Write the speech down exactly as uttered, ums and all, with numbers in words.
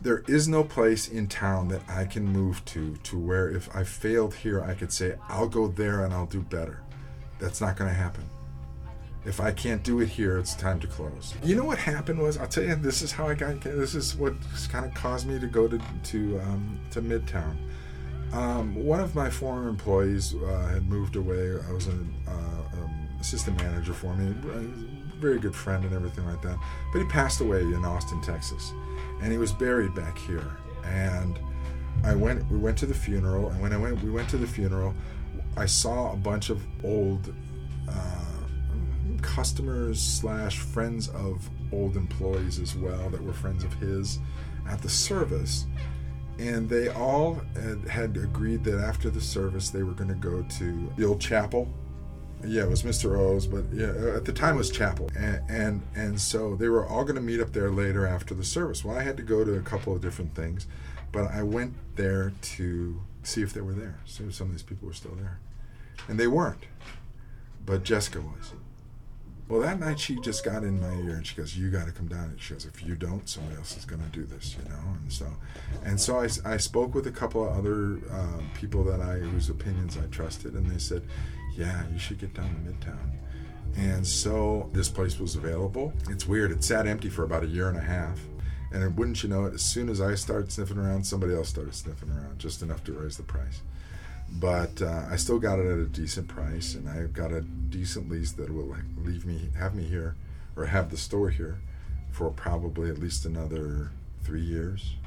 There is no place in town that I can move to to where if I failed here, I could say, I'll go there and I'll do better. That's not going to happen. If I can't do it here, it's time to close. You know what happened was, I'll tell you, this is how I got, this is what kind of caused me to go to to, um, to Midtown. Um, one of my former employees uh, had moved away. I was an uh, um, assistant manager for me, a very good friend and everything like that. But he passed away in Austin, Texas, and he was buried back here. And I went. We went to the funeral, and when I went, we went to the funeral. I saw a bunch of old uh, customers slash friends of old employees as well that were friends of his at the service. And they all had, had agreed that after the service they were going to go to the old chapel. Yeah, it was Mister O's, but yeah, at the time it was chapel. And and, and so they were all going to meet up there later after the service. Well, I had to go to a couple of different things, but I went there to see if they were there, see if some of these people were still there. And they weren't, but Jessica was. Well, that night she just got in my ear and she goes, you got to come down. And she goes, if you don't, somebody else is going to do this, you know? And so and so I, I spoke with a couple of other uh, people that I whose opinions I trusted, and they said, yeah, you should get down to Midtown. And so this place was available. It's weird. It sat empty for about a year and a half. And it, wouldn't you know it, as soon as I started sniffing around, somebody else started sniffing around, just enough to raise the price. But uh, I still got it at a decent price, and I got a decent lease that will leave me, have me here, or have the store here, for probably at least another three years.